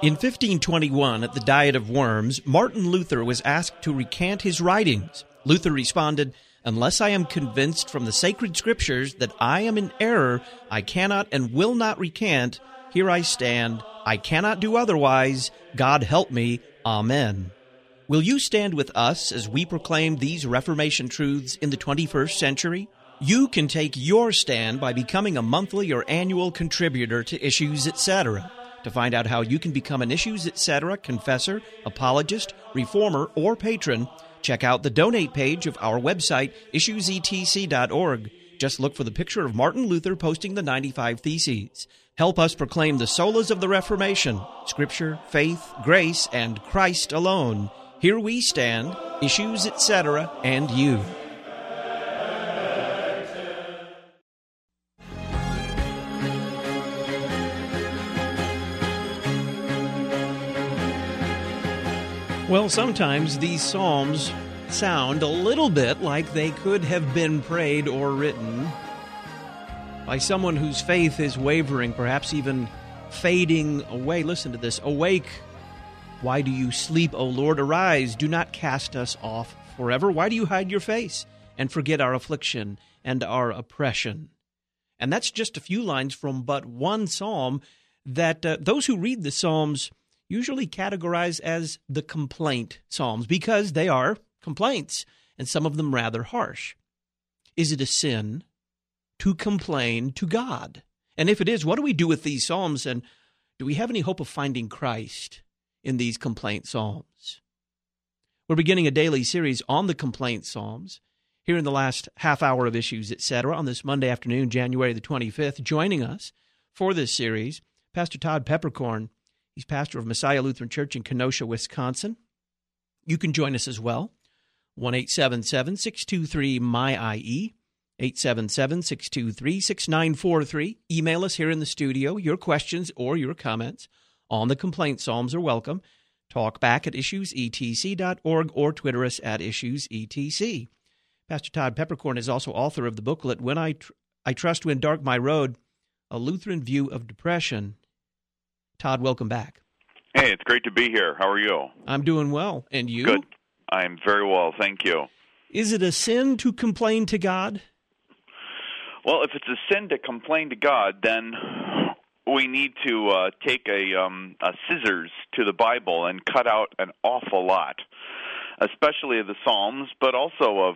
In 1521, at the Diet of Worms, Martin Luther was asked to recant his writings. Luther responded, "Unless I am convinced from the sacred scriptures that I am in error, I cannot and will not recant. Here I stand. I cannot do otherwise. God help me. Amen." Will you stand with us as we proclaim these Reformation truths in the 21st century? You can take your stand by becoming a monthly or annual contributor to Issues Etc. To find out how you can become an Issues Etc. confessor, apologist, reformer, or patron, check out the donate page of our website, issuesetc.org. Just look for the picture of Martin Luther posting the 95 Theses. Help us proclaim the solas of the Reformation, Scripture, faith, grace, and Christ alone. Here we stand, Issues Etc., and you. Well, sometimes these psalms sound a little bit like they could have been prayed or written by someone whose faith is wavering, perhaps even fading away. Listen to this. Awake, why do you sleep, O Lord? Arise, do not cast us off forever. Why do you hide your face and forget our affliction and our oppression? And that's just a few lines from but one psalm that those who read the psalms usually categorized as the complaint psalms because they are complaints, and some of them rather harsh. Is it a sin to complain to God? And if it is, what do we do with these psalms, and do we have any hope of finding Christ in these complaint psalms? We're beginning a daily series on the complaint psalms here in the last half hour of Issues Etc. on this Monday afternoon, January the 25th. Joining us for this series, Pastor Todd Peppercorn. He's pastor of Messiah Lutheran Church in Kenosha, Wisconsin. You can join us as well. 1-877-623-MY-IE, 877-623-6943. Email us here in the studio. Your questions or your comments on the complaint psalms are welcome. Talk back at issuesetc.org or Twitter us at issuesetc. Pastor Todd Peppercorn is also author of the booklet, When I Trust When Dark My Road, A Lutheran View of Depression. Todd, welcome back. Hey, it's great to be here. How are you? I'm doing well. And you? Good. I'm very well, thank you. Is it a sin to complain to God? Well, if it's a sin to complain to God, then we need to take a scissors to the Bible and cut out an awful lot, especially of the Psalms, but also of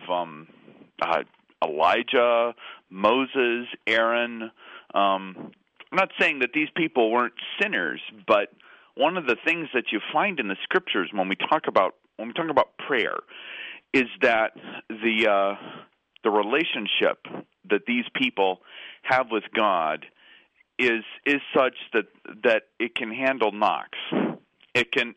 Elijah, Moses, Aaron. I'm not saying that these people weren't sinners, but one of the things that you find in the Scriptures when we talk about prayer is that the relationship that these people have with God is such that it can handle knocks. They can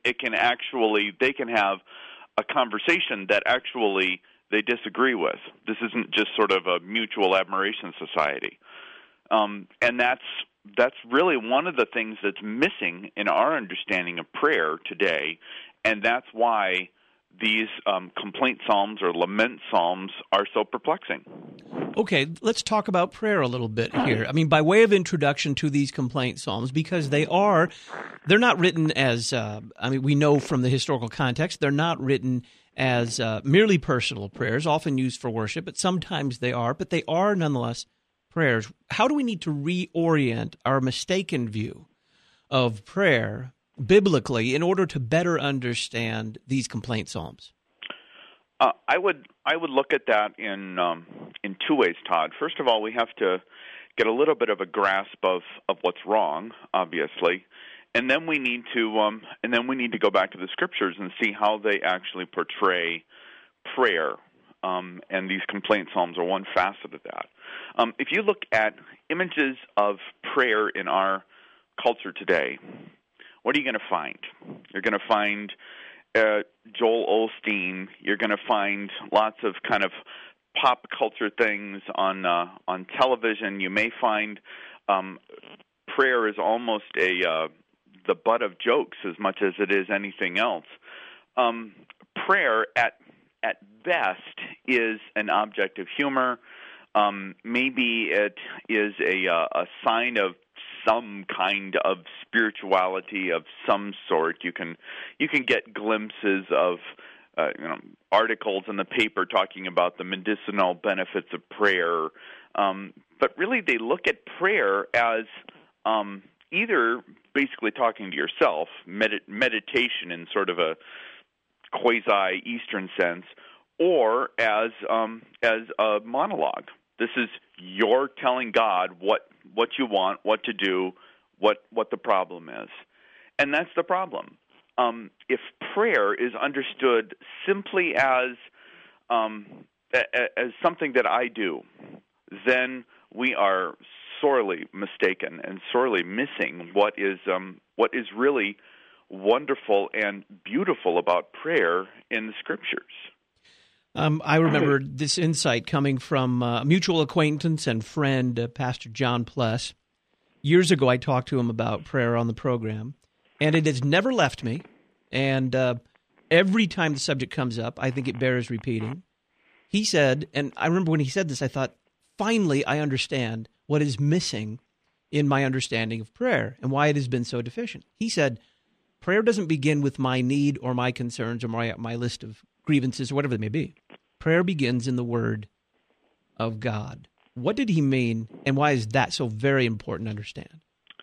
have a conversation that actually they disagree with. This isn't just sort of a mutual admiration society, and that's really one of the things that's missing in our understanding of prayer today, and that's why these complaint psalms or lament psalms are so perplexing. Okay, let's talk about prayer a little bit here. I mean, by way of introduction to these complaint psalms, because they're not written as, we know from the historical context, they're not written as merely personal prayers, often used for worship, but sometimes they are, but they are nonetheless prayers. How do we need to reorient our mistaken view of prayer biblically in order to better understand these complaint psalms? I would look at that in two ways, Todd. First of all, we have to get a little bit of a grasp of what's wrong, obviously, and then we need to go back to the Scriptures and see how they actually portray prayer. And these complaint psalms are one facet of that. If you look at images of prayer in our culture today, what are you going to find? You're going to find Joel Osteen. You're going to find lots of kind of pop culture things on television. You may find prayer is almost the butt of jokes as much as it is anything else. Prayer at best is an object of humor. Maybe it is a sign of some kind of spirituality of some sort. You can get glimpses of articles in the paper talking about the medicinal benefits of prayer, but really they look at prayer as either basically talking to yourself, meditation in sort of a quasi-Eastern sense, or as a monologue. This is you're telling God what you want, what to do, what the problem is, and that's the problem. If prayer is understood simply as something that I do, then we are sorely mistaken and sorely missing what is really wonderful and beautiful about prayer in the Scriptures. I remember this insight coming from a mutual acquaintance and friend, Pastor John Pless. Years ago, I talked to him about prayer on the program, and it has never left me. And every time the subject comes up, I think it bears repeating. He said, and I remember when he said this, I thought, finally, I understand what is missing in my understanding of prayer and why it has been so deficient. He said, prayer doesn't begin with my need or my concerns or my list of grievances or whatever it may be. Prayer begins in the Word of God. What did he mean, and why is that so very important to understand?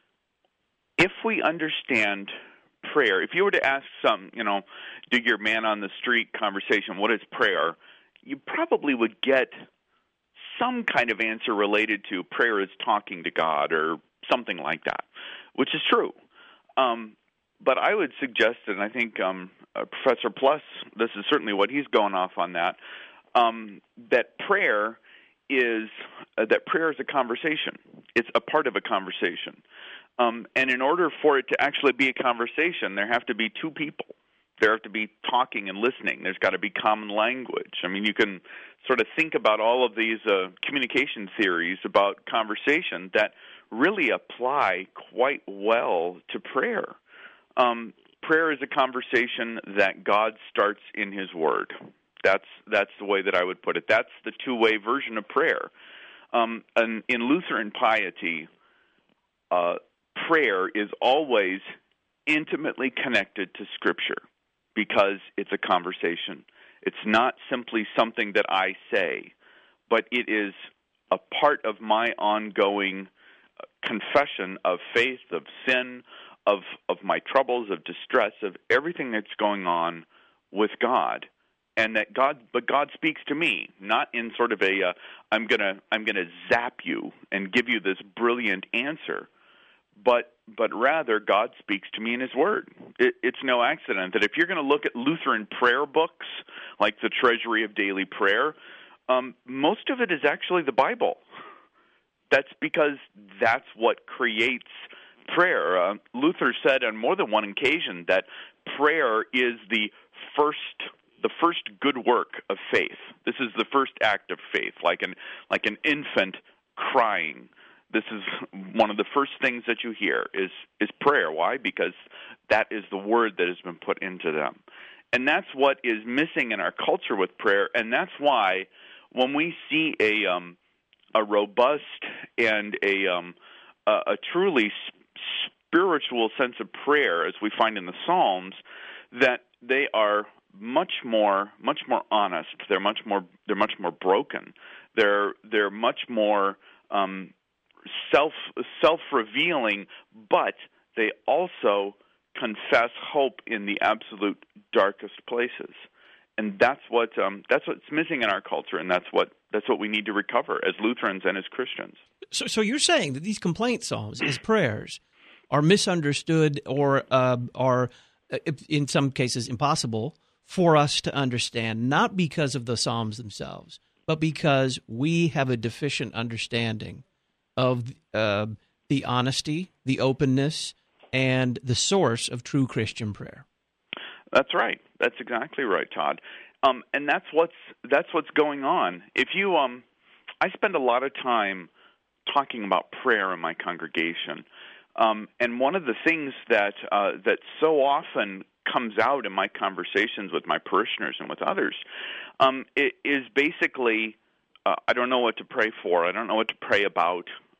If we understand prayer, if you were to ask some, do your man-on-the-street conversation, what is prayer, you probably would get some kind of answer related to prayer is talking to God or something like that, which is true. But I would suggest, and I think Professor Pless, this is certainly what he's going off on that prayer is a conversation. It's a part of a conversation. And in order for it to actually be a conversation, there have to be two people. There have to be talking and listening. There's got to be common language. I mean, you can sort of think about all of these communication theories about conversation that really apply quite well to prayer. Prayer is a conversation that God starts in His Word. That's the way that I would put it. That's the two-way version of prayer. And in Lutheran piety, prayer is always intimately connected to Scripture because it's a conversation. It's not simply something that I say, but it is a part of my ongoing confession of faith, of sin, of my troubles, of distress, of everything that's going on with God. And that God speaks to me, not in sort of a I'm gonna zap you and give you this brilliant answer, but rather God speaks to me in His Word. It's no accident that if you're going to look at Lutheran prayer books like the Treasury of Daily Prayer, most of it is actually the Bible. That's because that's what creates prayer. Luther said on more than one occasion that prayer is the first good work of faith. This is the first act of faith, like an infant crying. This is one of the first things that you hear is prayer. Why? Because that is the word that has been put into them. And that's what is missing in our culture with prayer, and that's why when we see a robust and a truly spiritual sense of prayer, as we find in the Psalms, that they are much more honest. They're much more broken. They're much more self-revealing, but they also confess hope in the absolute darkest places. And that's what's missing in our culture, and that's what we need to recover as Lutherans and as Christians. So you're saying that these complaint psalms, as prayers, are misunderstood or are, in some cases, impossible for us to understand, not because of the psalms themselves, but because we have a deficient understanding of the honesty, the openness, and the source of true Christian prayer. That's right. That's exactly right, Todd. And that's what's going on. If you, I spend a lot of time talking about prayer in my congregation, and one of the things that so often comes out in my conversations with my parishioners and with others is basically, I don't know what to pray for. I don't know what to pray about.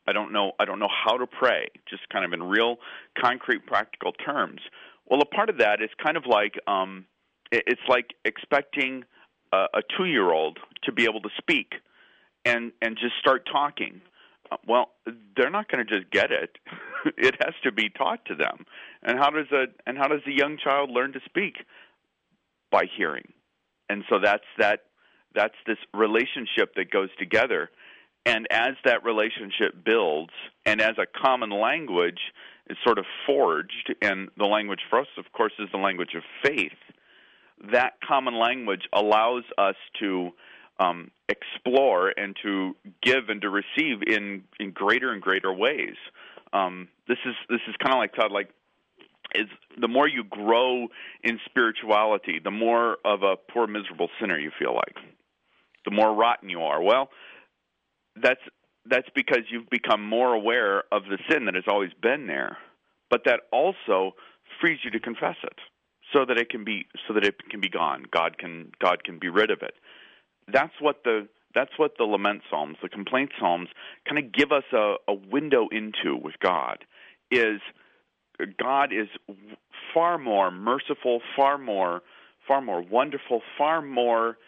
I don't know how to pray, just kind of in real, concrete, practical terms. Well, a part of that is kind of like it's like expecting a 2-year-old to be able to speak and just start talking. Well, they're not going to just get it. It has to be taught to them. And how does a young child learn to speak? By hearing. And so that's this relationship that goes together. And as that relationship builds, and as a common language is sort of forged, and the language for us, of course, is the language of faith, that common language allows us to explore and to give and to receive in greater and greater ways. This is kind of like, Todd, like, is the more you grow in spirituality, the more of a poor, miserable sinner you feel like, the more rotten you are. Well, that's because you've become more aware of the sin that has always been there, but that also frees you to confess it, so that it can be gone. God can be rid of it. That's what the lament psalms, the complaint psalms, kind of give us a window into with God. Is God is far more merciful, far more wonderful, far more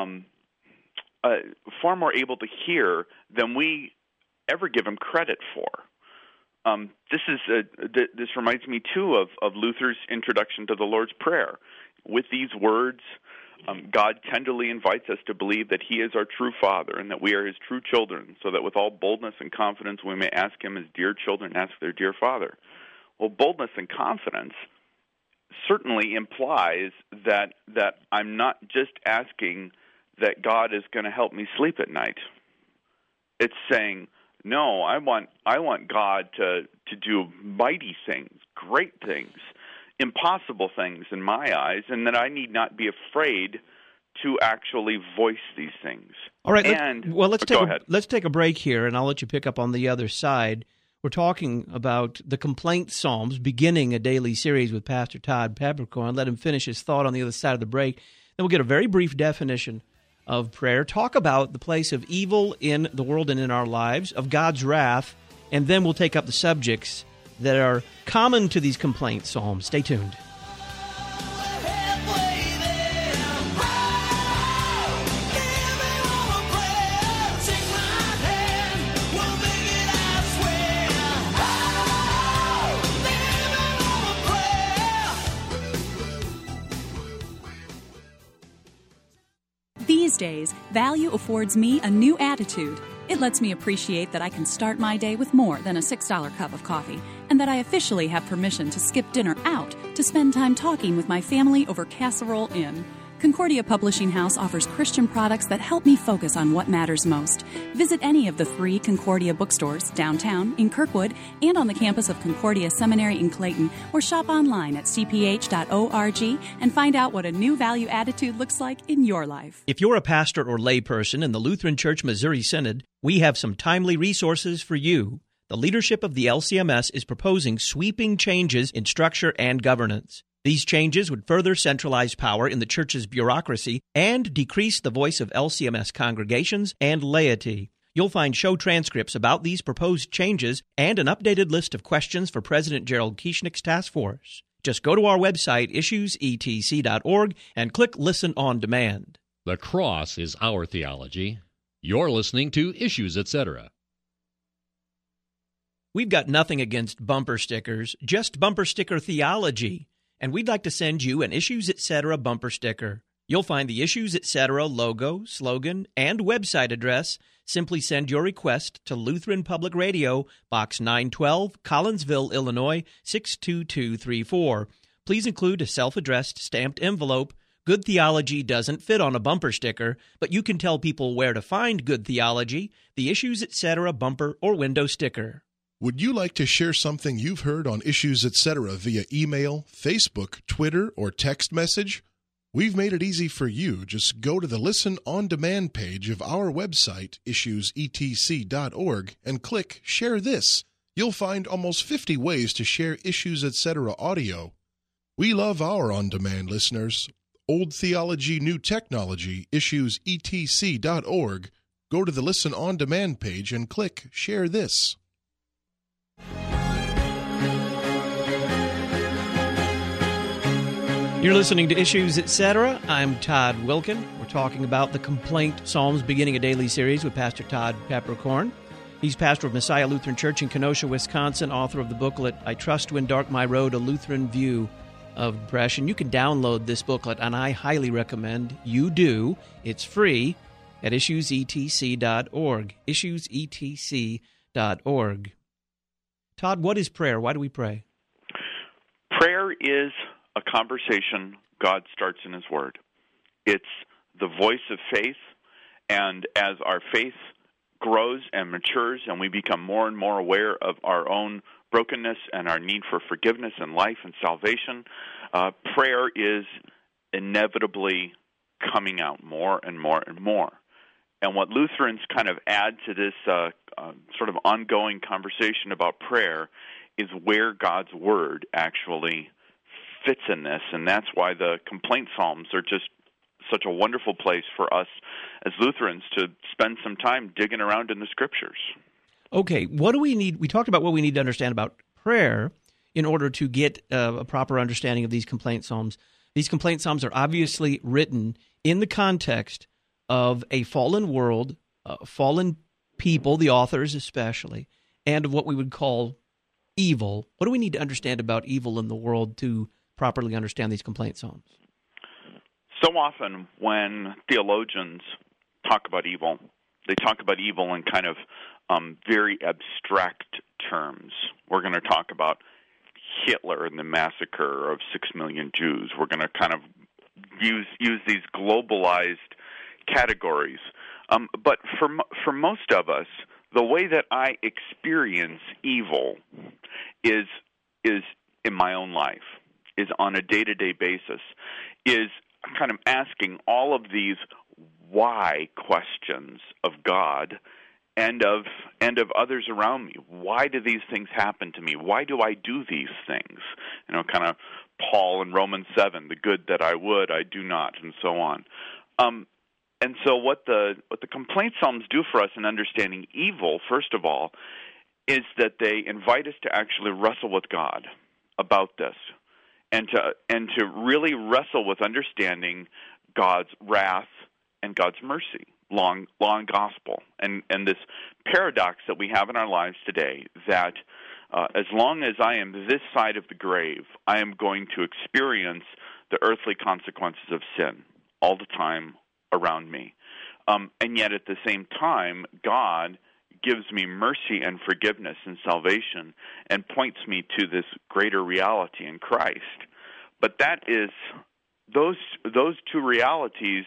able to hear than we ever give him credit for. This reminds me too of Luther's introduction to the Lord's Prayer. With these words, God tenderly invites us to believe that he is our true Father and that we are his true children, so that with all boldness and confidence we may ask him as dear children ask their dear Father. Well, boldness and confidence certainly implies that I'm not just asking that God is going to help me sleep at night. It's saying, no, I want God to do mighty things, great things, impossible things in my eyes, and that I need not be afraid to actually voice these things. All right. Let's take a break here, and I'll let you pick up on the other side. We're talking about the complaint psalms, beginning a daily series with Pastor Todd Peppercorn. Let him finish his thought on the other side of the break. Then we'll get a very brief definition of prayer, talk about the place of evil in the world and in our lives, of God's wrath, and then we'll take up the subjects that are common to these complaint psalms. Stay tuned. These days, value affords me a new attitude. It lets me appreciate that I can start my day with more than a $6 cup of coffee, and that I officially have permission to skip dinner out to spend time talking with my family over Casserole Inn. Concordia Publishing House offers Christian products that help me focus on what matters most. Visit any of the 3 Concordia bookstores downtown, in Kirkwood, and on the campus of Concordia Seminary in Clayton, or shop online at cph.org and find out what a new value attitude looks like in your life. If you're a pastor or layperson in the Lutheran Church Missouri Synod, we have some timely resources for you. The leadership of the LCMS is proposing sweeping changes in structure and governance. These changes would further centralize power in the church's bureaucracy and decrease the voice of LCMS congregations and laity. You'll find show transcripts about these proposed changes and an updated list of questions for President Gerald Kieschnick's task force. Just go to our website, issuesetc.org, and click Listen on Demand. The cross is our theology. You're listening to Issues, Etc. We've got nothing against bumper stickers, just bumper sticker theology. And we'd like to send you an Issues Etc. bumper sticker. You'll find the Issues Etc. logo, slogan, and website address. Simply send your request to Lutheran Public Radio, Box 912, Collinsville, Illinois, 62234. Please include a self-addressed stamped envelope. Good theology doesn't fit on a bumper sticker, but you can tell people where to find good theology, the Issues Etc. bumper or window sticker. Would you like to share something you've heard on Issues Etc. via email, Facebook, Twitter, or text message? We've made it easy for you. Just go to the Listen on Demand page of our website, issuesetc.org, and click Share This. You'll find almost 50 ways to share Issues Etc. audio. We love our on-demand listeners. Old Theology, New Technology, issuesetc.org. Go to the Listen on Demand page and click Share This. You're listening to Issues, Etc. I'm Todd Wilkin. We're talking about the Complaint Psalms, beginning a daily series with Pastor Todd Peppercorn. He's pastor of Messiah Lutheran Church in Kenosha, Wisconsin, author of the booklet, I Trust to Endark My Road, A Lutheran View of Depression. You can download this booklet, and I highly recommend you do. It's free at issuesetc.org. Issuesetc.org. Todd, what is prayer? Why do we pray? Prayer is a conversation God starts in His Word. It's the voice of faith, and as our faith grows and matures and we become more and more aware of our own brokenness and our need for forgiveness and life and salvation, prayer is inevitably coming out more and more and more. And what Lutherans kind of add to this sort of ongoing conversation about prayer is where God's Word actually fits in this, and that's why the complaint psalms are just such a wonderful place for us as Lutherans to spend some time digging around in the Scriptures. Okay, what do we need? We talked about what we need to understand about prayer in order to get a proper understanding of these complaint psalms. These complaint psalms are obviously written in the context of a fallen world, fallen people, the authors especially, and of what we would call evil. What do we need to understand about evil in the world to properly understand these complaint psalms? So often when theologians talk about evil, they talk about evil in kind of very abstract terms. We're going to talk about Hitler and the massacre of 6 million Jews. We're going to kind of use these globalized categories. But for most of us, the way that I experience evil is in my own life, is on a day-to-day basis, is kind of asking all of these why questions of God and of others around me. Why do these things happen to me? Why do I do these things? Kind of Paul in Romans 7, the good that I would, I do not, and so on. And so what the complaint psalms do for us in understanding evil, first of all, is that they invite us to actually wrestle with God about this, and to really wrestle with understanding God's wrath and God's mercy, law and gospel, and this paradox that we have in our lives today, that as long as I am this side of the grave, I am going to experience the earthly consequences of sin all the time around me. And yet at the same time, God gives me mercy and forgiveness and salvation and points me to this greater reality in Christ. But that is, those two realities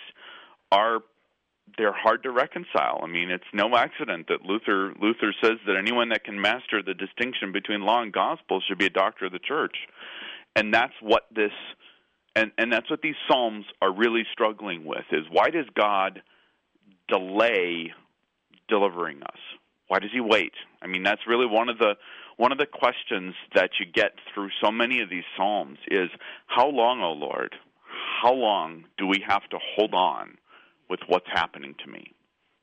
they're hard to reconcile. I mean, it's no accident that Luther says that anyone that can master the distinction between law and gospel should be a doctor of the church. And that's what and that's what these psalms are really struggling with, is why does God delay delivering us? Why does He wait? I mean, that's really one of the questions that you get through so many of these psalms is, how long, O Lord? How long do we have to hold on with what's happening to me?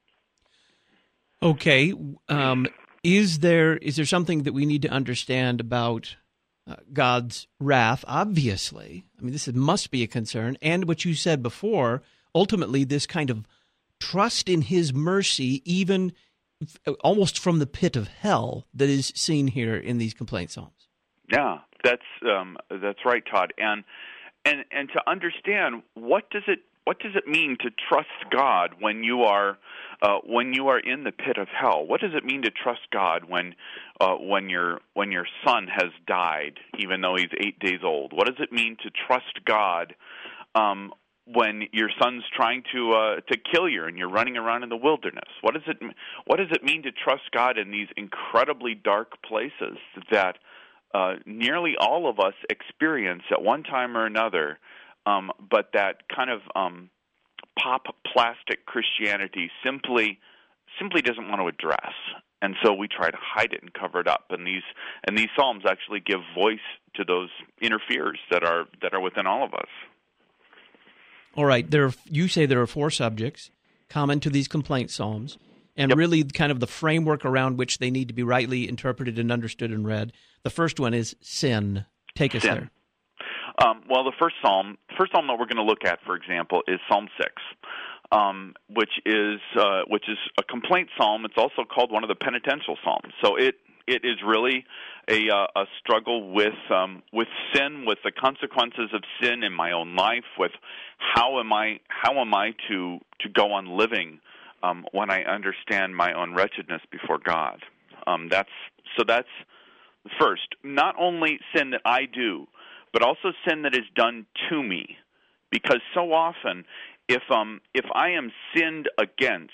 Okay, is there something that we need to understand about God's wrath? Obviously, I mean, this must be a concern, and what you said before, ultimately this kind of trust in His mercy, even almost from the pit of hell, that is seen here in these complaint psalms. Yeah, that's right, Todd. And to understand, what does it mean to trust God when you are in the pit of hell? What does it mean to trust God when your son has died, even though he's 8 days old? What does it mean to trust God when your son's trying to kill you and you're running around in the wilderness? What does it mean to trust God in these incredibly dark places that nearly all of us experience at one time or another, but that kind of pop plastic Christianity simply doesn't want to address, and so we try to hide it and cover it up. And these psalms actually give voice to those inner fears that are within all of us. All right, you say there are 4 subjects common to these complaint psalms, and Yep. really kind of the framework around which they need to be rightly interpreted and understood and read. The first one is sin. Take us there. Well, the first psalm that we're going to look at, for example, is Psalm 6, which is a complaint psalm. It's also called one of the penitential psalms. So it is really a struggle with sin, with the consequences of sin in my own life, with how am I to go on living when I understand my own wretchedness before God. That's first. Not only sin that I do, but also sin that is done to me, because so often, if I am sinned against,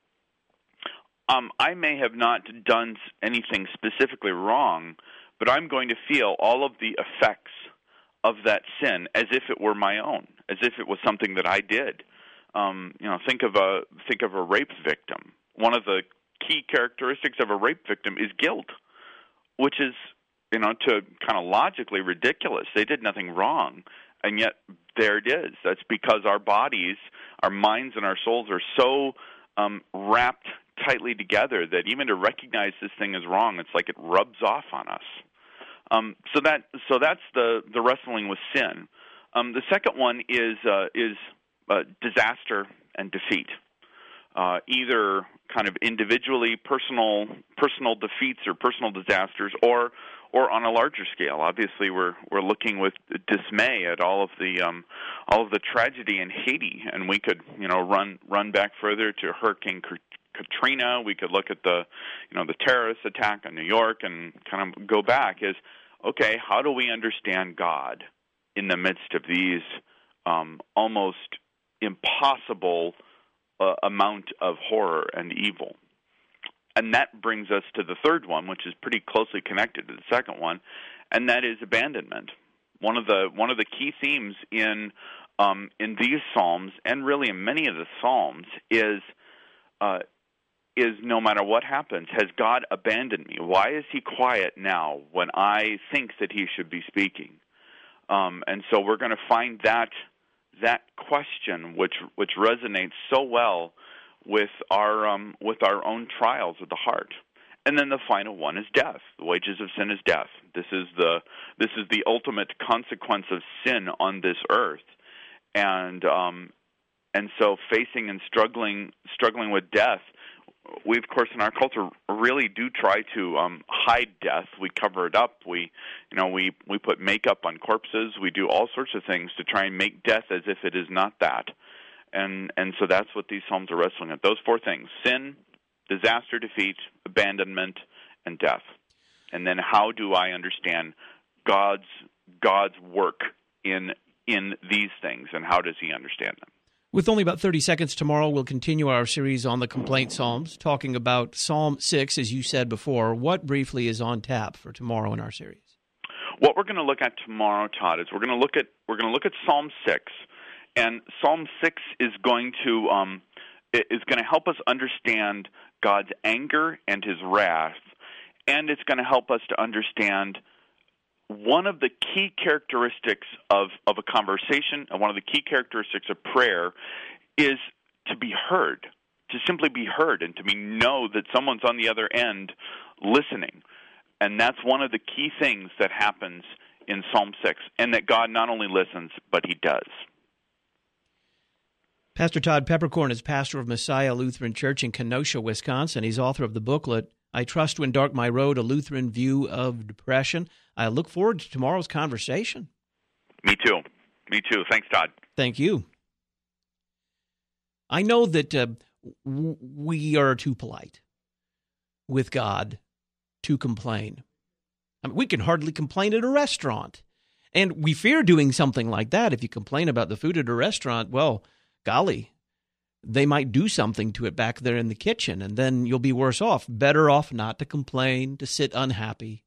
I may have not done anything specifically wrong, but I'm going to feel all of the effects of that sin as if it were my own, as if it was something that I did. Think of a rape victim. One of the key characteristics of a rape victim is guilt, which is, to kind of logically ridiculous. They did nothing wrong, and yet there it is. That's because our bodies, our minds, and our souls are so wrapped tightly together that even to recognize this thing is wrong, it's like it rubs off on us. So that's the wrestling with sin. The second one is disaster and defeat. Either kind of individually personal defeats or personal disasters, or on a larger scale. Obviously, we're looking with dismay at all of the tragedy in Haiti, and we could run back further to Hurricane Katrina. We could look at the terrorist attack on New York and kind of go back. Is okay, how do we understand God in the midst of these almost impossible amount of horror and evil? And that brings us to the third one, which is pretty closely connected to the second one, and that is abandonment. One of the key themes in these psalms, and really in many of the psalms, is no matter what happens, has God abandoned me? Why is He quiet now when I think that He should be speaking? And so we're going to find that question, which resonates so well with our own trials of the heart. And then the final one is death. The wages of sin is death. This is the ultimate consequence of sin on this earth. And so facing and struggling with death, we, of course, in our culture really do try to hide death. We cover it up. We put makeup on corpses. We do all sorts of things to try and make death as if it is not that. And so that's what these psalms are wrestling at. Those four things: sin, disaster, defeat, abandonment, and death. And then how do I understand God's work in these things, and how does He understand them? With only about 30 seconds tomorrow, we'll continue our series on the complaint psalms, talking about Psalm 6, as you said before. What briefly is on tap for tomorrow in our series? What we're going to look at tomorrow, Todd, is we're going to look at Psalm 6, and Psalm 6 is going to help us understand God's anger and His wrath, and it's going to help us to understand one of the key characteristics of a conversation, and one of the key characteristics of prayer, is to be heard, to simply be heard, and to know that someone's on the other end listening. And that's one of the key things that happens in Psalm 6, and that God not only listens, but He does. Pastor Todd Peppercorn is pastor of Messiah Lutheran Church in Kenosha, Wisconsin. He's author of the booklet, I Trust to Dark My Road, A Lutheran View of Depression. I look forward to tomorrow's conversation. Me too. Thanks, Todd. Thank you. I know that we are too polite with God to complain. I mean, we can hardly complain at a restaurant. And we fear doing something like that. If you complain about the food at a restaurant, well, golly, they might do something to it back there in the kitchen, and then you'll be worse off. Better off not to complain, to sit unhappy.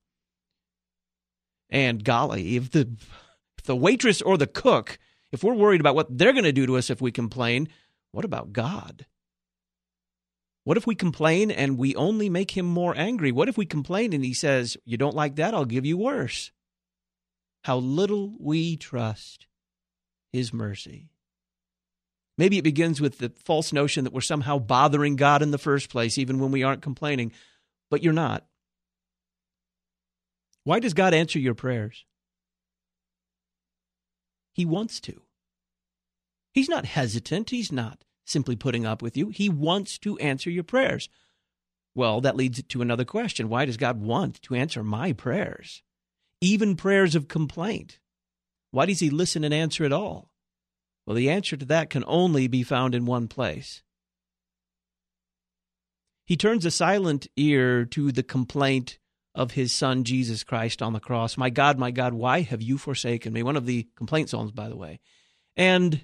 And golly, if the waitress or the cook, if we're worried about what they're going to do to us if we complain, what about God? What if we complain and we only make Him more angry? What if we complain and He says, you don't like that, I'll give you worse? How little we trust His mercy. Maybe it begins with the false notion that we're somehow bothering God in the first place, even when we aren't complaining. But you're not. Why does God answer your prayers? He wants to. He's not hesitant. He's not simply putting up with you. He wants to answer your prayers. Well, that leads to another question. Why does God want to answer my prayers? Even prayers of complaint. Why does he listen and answer at all? Well, the answer to that can only be found in one place. He turns a silent ear to the complaint of his Son, Jesus Christ, on the cross. My God, why have you forsaken me? One of the complaint psalms, by the way. And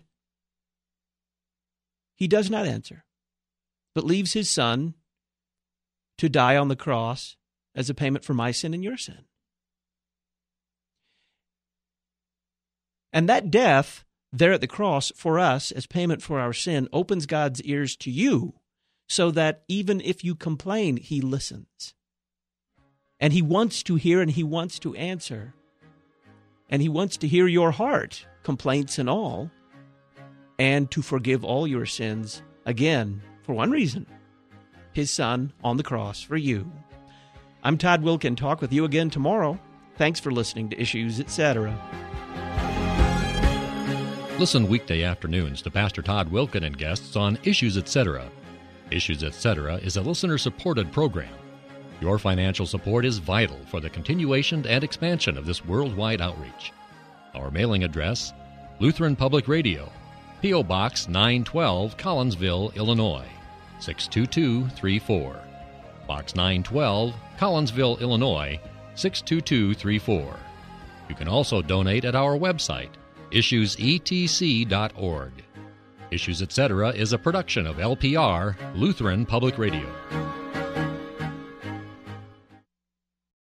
he does not answer, but leaves his Son to die on the cross as a payment for my sin and your sin. And that death there at the cross for us as payment for our sin opens God's ears to you so that even if you complain, he listens. And he wants to hear and he wants to answer. And he wants to hear your heart, complaints and all, and to forgive all your sins, again, for one reason, his Son on the cross for you. I'm Todd Wilken. Talk with you again tomorrow. Thanks for listening to Issues, Etc. Listen weekday afternoons to Pastor Todd Wilken and guests on Issues, Etc. Issues, Etc. is a listener-supported program. Your financial support is vital for the continuation and expansion of this worldwide outreach. Our mailing address, Lutheran Public Radio, P.O. Box 912, Collinsville, Illinois, 62234. Box 912, Collinsville, Illinois, 62234. You can also donate at our website, issuesetc.org. Issues, Etc. is a production of LPR, Lutheran Public Radio.